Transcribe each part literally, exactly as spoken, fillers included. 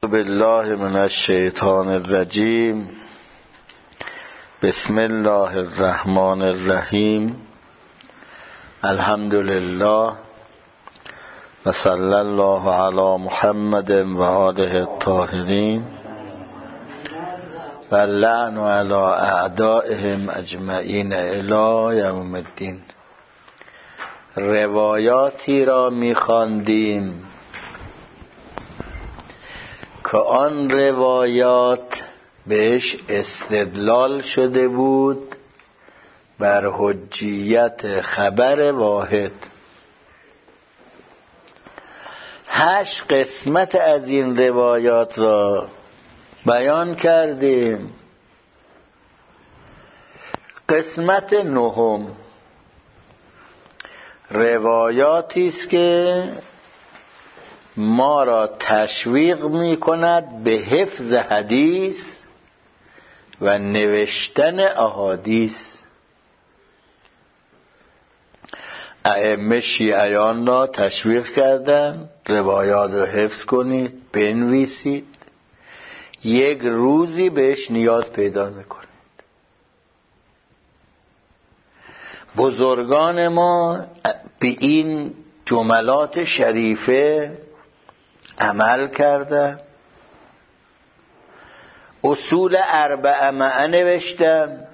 بالله من الشیطان الرجیم. بسم الله الرحمن الرحیم. الحمد لله و صلی الله علی محمد و آله الطاهرین و لعن علی اعدائهم اجمعین الی یوم الدین. روایاتی را می‌خواندیم که آن روایات بهش استدلال شده بود بر حجیت خبر واحد. هشت قسمت از این روایات را بیان کردیم. قسمت نهم روایاتی است که ما را تشویق می کند به حفظ حدیث و نوشتن احادیث. ائمه شیعیان را تشویق کردند روایات را حفظ کنید، بنویسید، یک روزی بهش نیاز پیدا میکنید. بزرگان ما به این جملات شریفه عمل کرده، اصول اربعه معه نوشتن،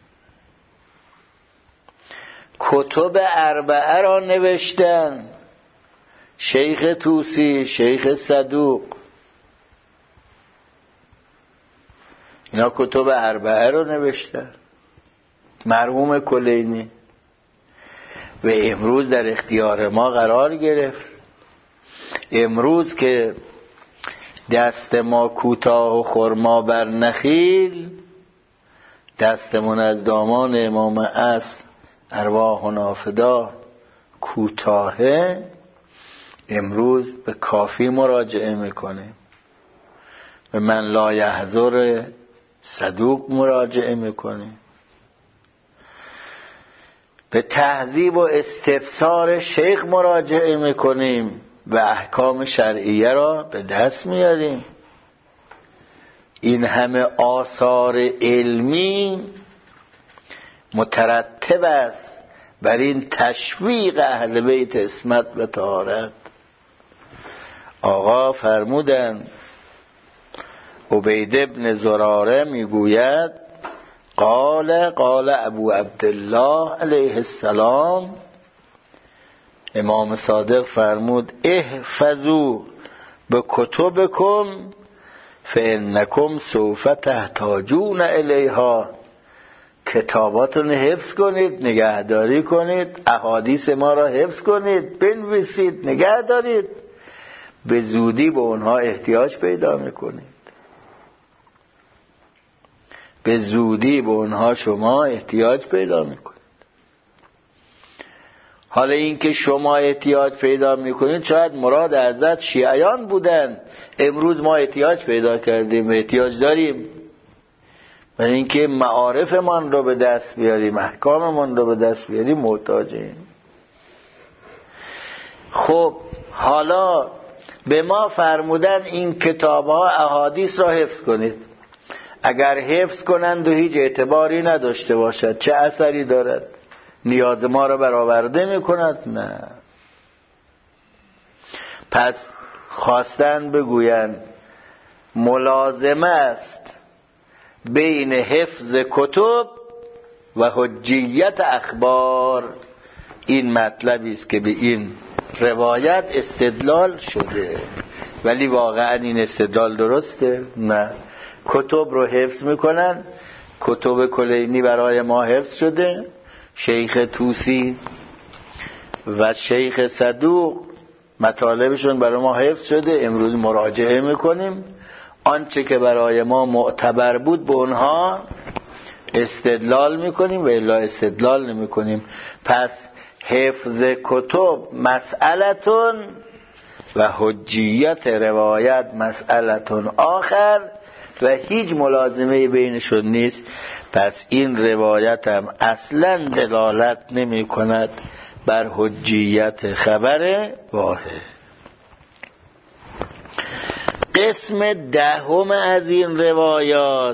کتب اربعه را نوشتن. شیخ طوسی، شیخ صدوق، اینا کتب اربعه را نوشتن. مرحوم کلینی و امروز در اختیار ما قرار گرفت. امروز که دست ما کوتاه و خرما بر نخیل، دستمون از دامان امام اصل ارواحنا فدا کوتاهه، امروز به کافی مراجعه میکنیم، به من لا یحضر صدوق مراجعه میکنیم، به تهذیب و استفسار شیخ مراجعه میکنیم و احکام شرعیه را به دست میاریم. این همه آثار علمی مترتب است بر این تشویق اهل بیت عصمت و طهارت. آقا فرمودن، عبید ابن زراره میگوید قال قال ابو عبدالله علیه السلام، امام صادق فرمود احفظوا به کتبکم فانکم سوف تحتاجون الیها. کتاباتون حفظ کنید، نگهداری کنید، احادیث ما را حفظ کنید، بنویسید، نگه دارید، به زودی به اونها احتیاج پیدا میکنید. به زودی به اونها شما احتیاج پیدا میکنید. حالا این که شما احتیاج پیدا میکنید شاید مراد حضرت شیعیان بودن، امروز ما احتیاج پیدا کردیم، احتیاج داریم برای اینکه معارفمان رو به دست بیاریم، احکاممان رو به دست بیاریم، محتاجیم. خب حالا به ما فرمودن این کتاب‌ها احادیث را حفظ کنید. اگر حفظ کنند و هیچ اعتباری نداشته باشد چه اثری دارد؟ نیاز ما را برآورده میکند؟ نه. پس خواستن بگویند ملازمه است بین حفظ کتب و حجیت اخبار. این مطلبی است که به این روایت استدلال شده، ولی واقعا این استدلال درسته؟ نه. کتب رو حفظ میکنن، کتب کلینی برای ما حفظ شده، شیخ طوسی و شیخ صدوق مطالبشون برای ما حفظ شده، امروز مراجعه میکنیم، آنچه که برای ما معتبر بود به اونها استدلال میکنیم و الا استدلال نمیکنیم. پس حفظ کتب مسئلتون و حجیت روایت مسئلتون آخر و هیچ ملازمه بینشون نیست. پس این روایت هم اصلا دلالت نمی کند بر حجیت خبر واحد. قسم دهم از این روایات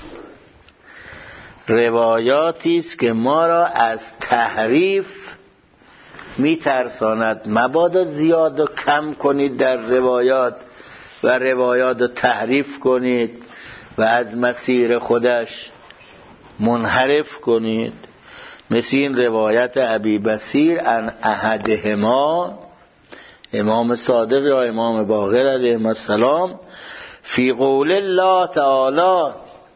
روایاتی است که ما را از تحریف میترساند. مبادا زیاد و کم کنید در روایات و روایات رو تحریف کنید و از مسیر خودش منحرف کنید. مثل این روایت ابی بصیر عن احدهما، امام صادق یا امام باقر علیه السلام، فی قول الله تعالی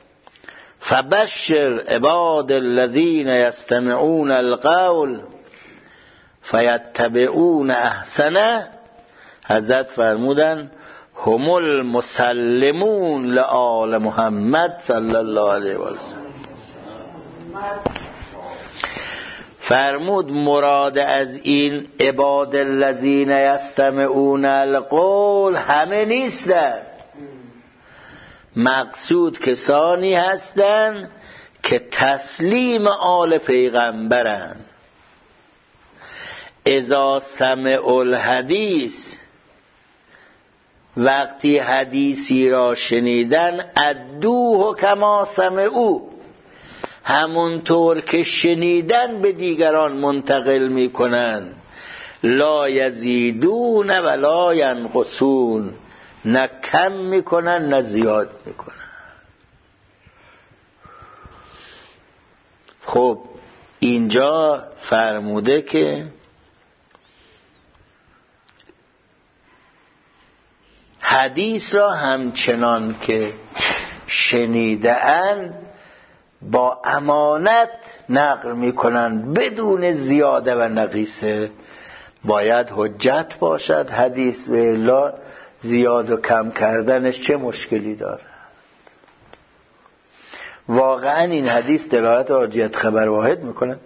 فبشر عباد الذین یستمعون القول فیتبعون احسنه. حضرت فرمودن هم المسلمون لآل محمد صلی الله علیه و سلم. فرمود مراد از این عباد الذین یستمعون القول همه نیستن، مقصود کسانی هستند که تسلیم آل پیغمبرن. اذا سمعوا الحدیث، وقتی حدیثی را شنیدن، ادوه کما سمعوا، همونطور که شنیدن به دیگران منتقل می کنند. لا یزیدون ولا ینقصون، نه کم می کنن نه زیاد می کنن. خب اینجا فرموده که حدیث را همچنان که شنیده‌اند با امانت نقل میکنن بدون زیاده و نقیصه. باید حجت باشد حدیث، به الا زیاد و کم کردنش چه مشکلی دارد؟ واقعا این حدیث دلالت حجیت خبر واحد میکند؟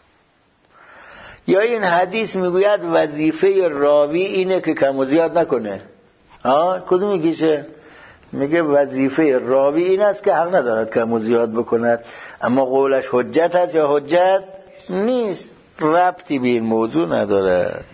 یا این حدیث میگوید وظیفه راوی اینه که کم و زیاد نکنه؟ ها کدوم میگیشه؟ میگه وظیفه راوی این است که حق ندارد کم و زیاد بکند، اما قولش حجت هست یا حجت نیست؟ ربطی به این موضوع ندارد.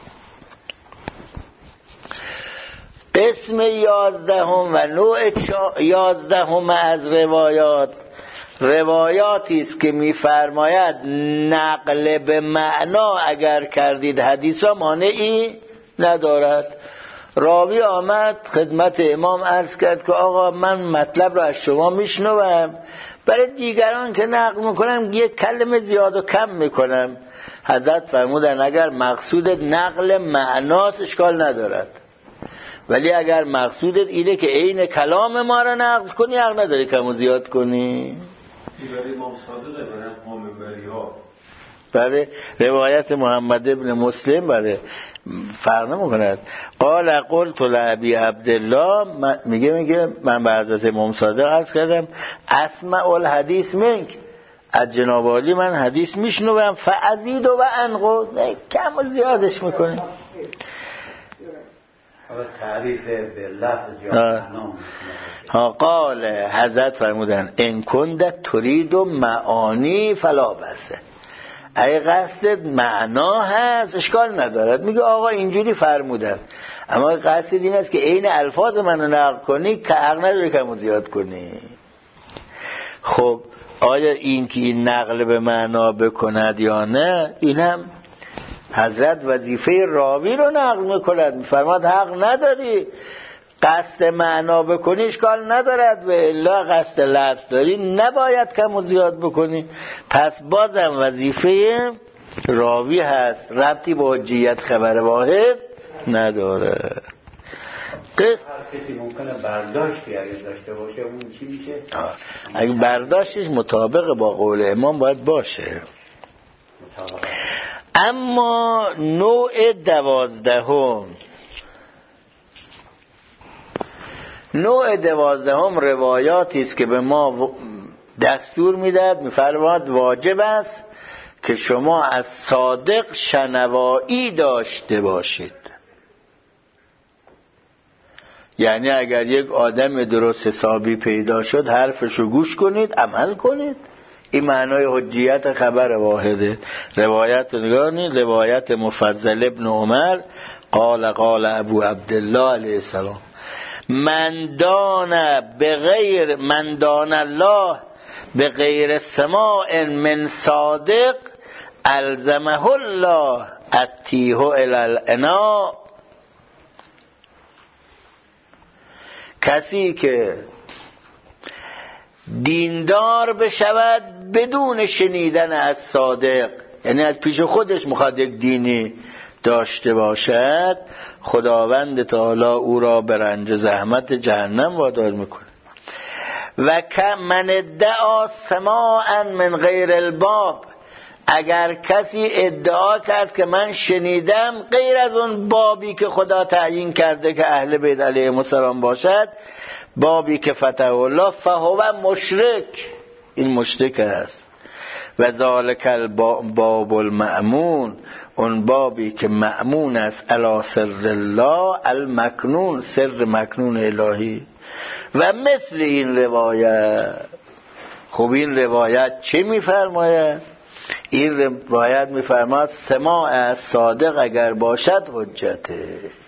قسم یازدهم و نوع یازدهم از روایات روایاتی است که میفرماید نقل به معنا اگر کردید حدیث را مانعی ندارد. راوی آمد خدمت امام عرض کرد که آقا من مطلب را از شما میشنوم، برای دیگران که نقل میکنم یک کلمه زیاد و کم میکنم. حضرت فرمودن اگر مقصود نقل معناست اشکال ندارد، ولی اگر مقصودت اینه که عین کلام ما را نقل کنی حق نداری کم و زیاد کنی. برای امام صادق برای امام بری‌ها برای روایت محمد ابن مسلم برای فرق نمی‌کند. قال قلت لابی عبدالله، میگه میگه من به حضرت امام صادق عرض کردم اسمع الحدیث منک، از جناب عالی من حدیث میشنوم، فازید و انقص، کم و زیادش میکنه. تعریف به لفظ یا معنا. ها قال حضرت فرمودن ان کنت ترید معانی فلا بأس، اگه قصدت معنا هست اشکال ندارد. میگه آقا اینجوری فرمودن، اما قصد این است که عین الفاظ منو نقل کنی که حق نداری کم و زیاد کنی. خب آیا این که این نقل به معنا بکند یا نه؟ اینم حضرت وظیفه راوی رو نقل میکند، میفرماد حق نداری قصد معنا بکنی اشکال ندارد، و الا قصد لفظ داری نباید کم و زیاد بکنی. پس بازم وظیفه راوی هست، ربطی با حجیت خبر واحد نداره. قصد هر کسی ممکنه برداشتی اگه داشته باشه اون چی میشه؟ اگه برداشتش مطابق با قول امام باید باشه. مطابق. اما نوع دوازدهم نوع دوازدهم روایاتی است که به ما دستور میداد، میفرماد واجب است که شما از صادق شنوایی داشته باشید. یعنی اگر یک آدم درست حسابی پیدا شد حرفشو گوش کنید، عمل کنید. این معنای حجیت خبر واحده. روایت نگانی روایت مفضل ابن عمر قال قال ابو عبدالله علیه السلام، من دان به غیر من دان الله به غیر سماع من صادق الزمه الله اتیه الی الاناء. کسی که دیندار بشود بدون شنیدن از صادق، یعنی از پیش خودش میخواد یک دینی داشته باشد، خداوند تعالی او را به رنج و زحمت جهنم وادار میکنه. و کم من ادعا سماعا من غیر الباب، اگر کسی ادعا کرد که من شنیدم غیر از اون بابی که خدا تعیین کرده که اهل بیت علیهم السلام باشد، بابی که فتح الله، فهو مشرک، این مشرک است. و ذالک الباب المأمون، اون بابی که مأمون است علی سر الله المکنون، سر مکنون الهی. و مثل این روایت، خب این روایت چه میفرماید؟ این روایت میفرماید سماع صادق اگر باشد حجته.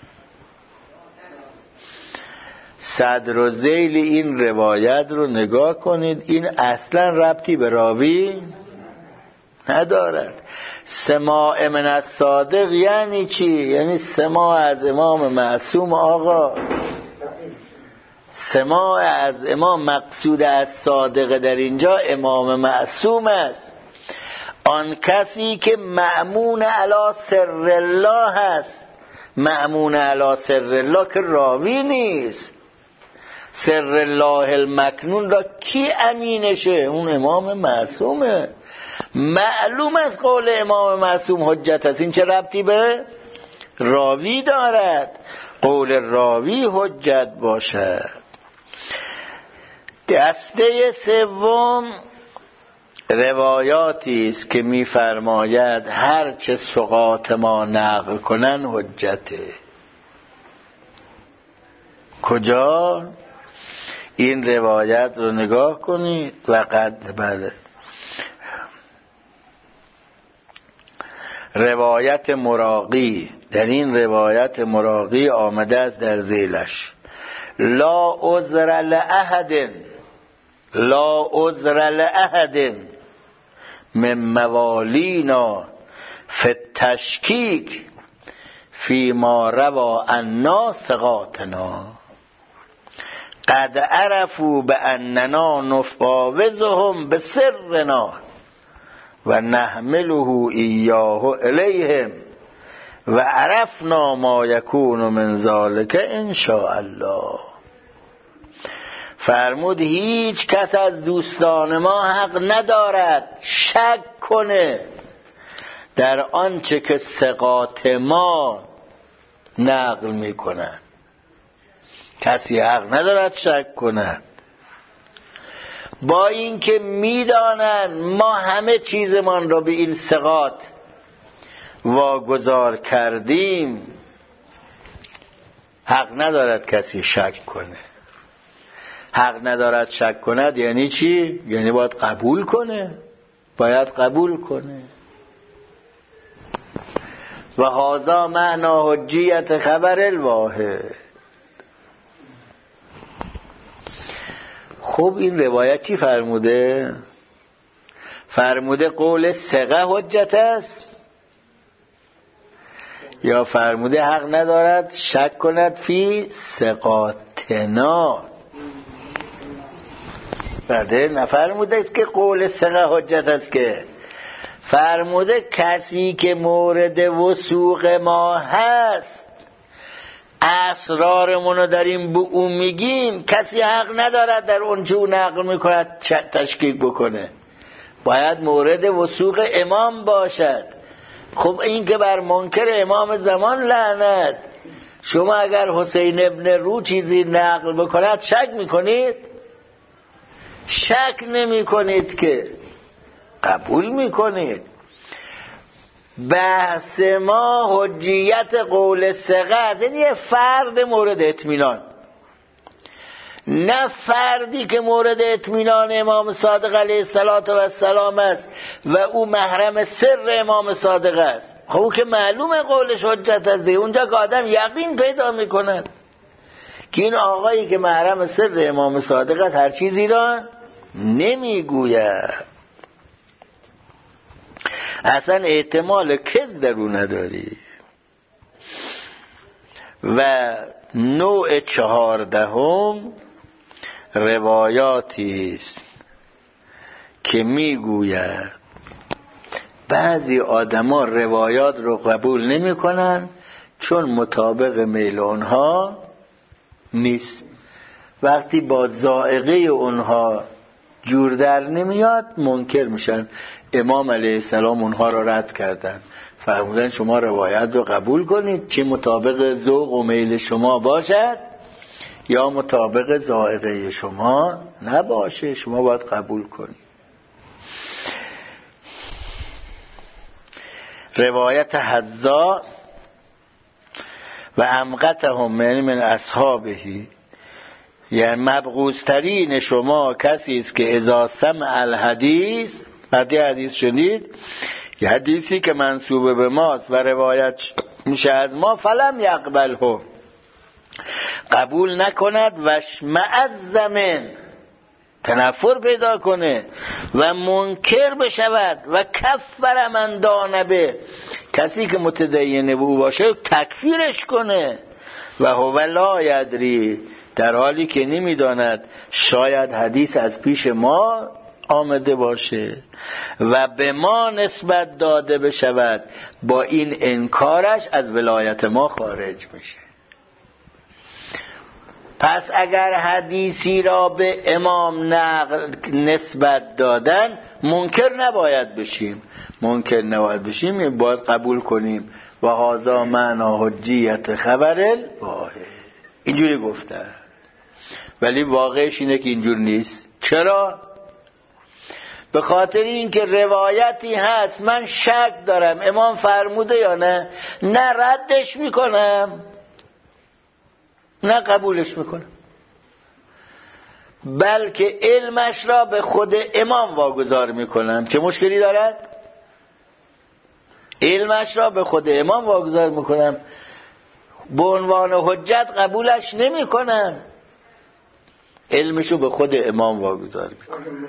صدر و ذیل این روایت رو نگاه کنید، این اصلا ربطی به راوی ندارد. سماع من الصادق یعنی چی؟ یعنی سماع از امام معصوم. آقا سماع از امام، مقصود از صادق در اینجا امام معصوم است، آن کسی که مأمون علی سر الله هست. مأمون علی سر الله که راوی نیست. سر الله المکنون را کی امینشه؟ اون امام معصومه. معلوم از قول امام معصوم حجت است. این چه ربطی به راوی دارد؟ قول راوی حجت باشد. دسته سوم روایاتی است که می‌فرماید هر چه ثقات ما نقل کنن حجته. کجا؟ این روایت رو نگاه کنید. و قد بله روایت مراغی، در این روایت مراغی آمده است در ذیلش لا عذر لأحد لا عذر لأحد من موالینا فی التشکیک فی ما روا عنا ثقاتنا قد عرفوا بأننا نفاوضهم بسرنا و نحمله ایاه الیهم و عرفنا ما یکون من ذلک ان شاء الله. فرمود هیچ کس از دوستان ما حق ندارد شک کنه در آنچه که ثقات ما نقل میکنن. کسی حق ندارد شک کنه، با اینکه میدانن ما همه چیزمان را به این ثقات واگذار کردیم. حق ندارد کسی شک کنه. حق ندارد شک کند یعنی چی؟ یعنی باید قبول کنه، باید قبول کنه. و هذا معنی حجیت خبر الواحد. خب این روایت چی فرموده؟ فرموده قول ثقه حجت است، یا فرموده حق ندارد شک کند فی ثقاتنا؟ بعده نفرموده است که قول ثقه حجت است، که فرموده کسی که مورد وثوق ما هست، اسرارمون رو داریم به اون میگیم، کسی حق ندارد در اون چه اون نقل میکند تشکیک بکنه. باید مورد وثوق امام باشد. خب این که بر منکر امام زمان لعنت. شما اگر حسین ابن رو چیزی نقل بکند شک میکنید؟ شک نمی کنید که قبول میکنید. بحث ما حجیت قول ثقه است، یعنی یه فرد مورد اطمینان، نه فردی که مورد اطمینان امام صادق علیه السلام است و او محرم سر امام صادق است. خب او که معلومه قولش حجت است. اونجا که آدم یقین پیدا میکند که این آقایی که محرم سر امام صادق است هر چیزی را نمیگوید، اصلا احتمال کذب در او نداری. و نوع چهاردهم روایاتی است که میگوید بعضی آدما روایات رو قبول نمی کنن چون مطابق میل اونها نیست. وقتی با ذائقه اونها جور در نمیاد منکر میشن. امام علیه السلام اونها رو رد کردن، فرمودن شما روایت رو قبول کنید چه مطابق ذوق و میل شما باشد یا مطابق ذائقه شما نباشه، شما باید قبول کنید. روایت حذا و امقتهم من من اصحابهی، یعنی مبغوض‌ترین شما کسی است که اذا سمع الحدیث، وقتی حدیث شنید، یه حدیثی که منسوب به ماست و روایت میشه از ما، فلم یقبله، قبول نکند، و اشمئز من، تنفر پیدا کنه و منکر بشود، و کفر من دان به، کسی که متدین به او باشه تکفیرش کنه، و هو لا یدری، در حالی که نمیداند شاید حدیث از پیش ما آمده باشه، و به ما نسبت داده بشود، با این انکارش از ولایت ما خارج میشه. پس اگر حدیثی را به امام نقل نسبت دادن منکر نباید بشیم، منکر نباید بشیم، باید قبول کنیم. و هذا معنا حجیت خبر الواحد، اینجوری گفته، ولی واقعش اینه که اینجور نیست. چرا؟ به خاطر اینکه روایتی هست من شک دارم امام فرموده یا نه، نه ردش میکنم نه قبولش میکنم، بلکه علمش را به خود امام واگذار میکنم. چه مشکلی دارد؟ علمش را به خود امام واگذار میکنم، به عنوان حجت قبولش نمیکنم، علمشو به خود امام واگذار میکنم.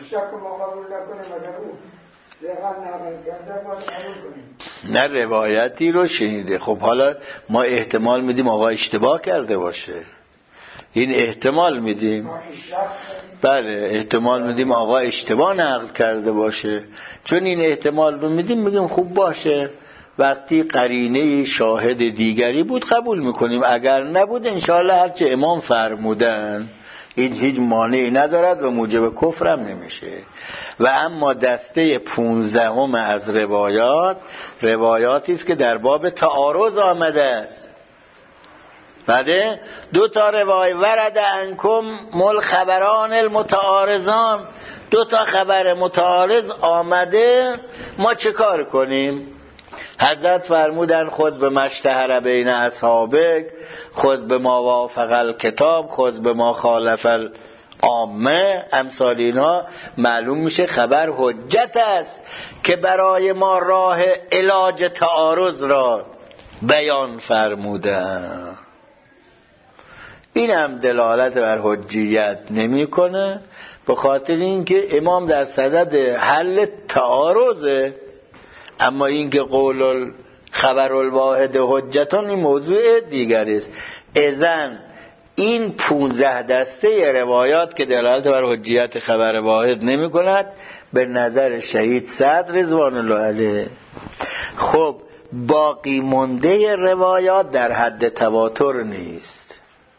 نه روایتی رو شنیده. خب حالا ما احتمال میدیم آقا اشتباه کرده باشه، این احتمال میدیم، بله احتمال میدیم آقا اشتباه نقل کرده باشه، چون این احتمال رو میدیم میگیم خوب باشه، وقتی قرینه شاهد دیگری بود قبول میکنیم، اگر نبود انشاءالله هرچه امام فرمودن این هیچ مانعی ندارد و موجب کفرم نمیشه. و اما دسته پونزدهم از روایات، روایاتی است که در باب تعارض آمده است. بعد دو تا روایت ورد انکم مل خبران المتعارضان، دو تا خبر متعارض آمده، ما چه کار کنیم؟ حضرت فرمودن خذ به مشتهر بین اصحابک، خذ به ما وافق الکتاب، خذ به ما خالف العامه. امثال اینا معلوم میشه خبر حجت است که برای ما راه علاج تعارض را بیان فرمودن. این هم دلالت بر حجیت نمیکنه، به خاطر اینکه امام در صدد حل تعارضه. اما اینکه قول خبر الواحد حجتون این موضوع دیگری است. اذن این پونزده دسته روایات که دلالت بر حجیت خبر واحد نمی کند به نظر شهید صدر رضوان الله علیه. خب باقی مونده روایات در حد تواتر نیست،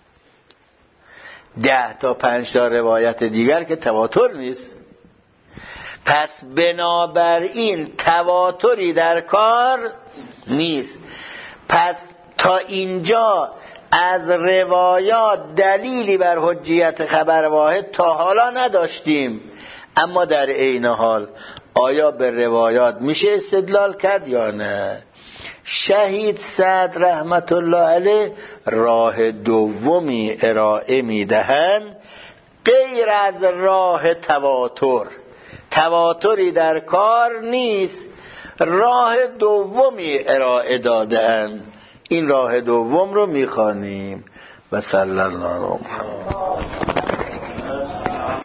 ده تا پنج تا روایت دیگر که تواتر نیست. پس بنابراین تواتری در کار نیست. پس تا اینجا از روایات دلیلی بر حجیت خبر واحد تا حالا نداشتیم، اما در عین حال آیا به روایات میشه استدلال کرد یا نه؟ شهید صدر رحمت الله علیه راه دومی ارائه میدهند غیر از راه تواتر. تواتری در کار نیست، راه دومی ارائه دادن. این راه دوم رو میخوانیم. و صلی الله علی محمد.